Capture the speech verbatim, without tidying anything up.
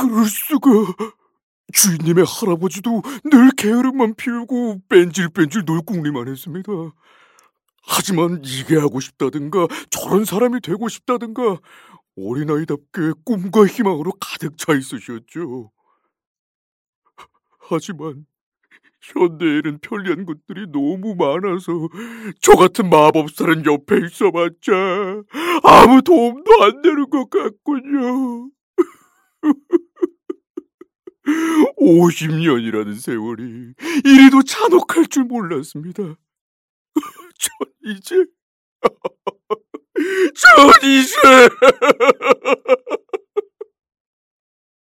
그럴 수가. 주인님의 할아버지도 늘 게으름만 피우고 뺀질뺀질 놀궁리만 했습니다. 하지만 이게 하고 싶다든가 저런 사람이 되고 싶다든가 어린아이답게 꿈과 희망으로 가득 차 있으셨죠. 하지만 현대에는 편리한 것들이 너무 많아서 저 같은 마법사는 옆에 있어봤자 아무 도움도 안 되는 것 같군요. 오십 년이라는 세월이 이리도 잔혹할 줄 몰랐습니다. 전 이제 전 이제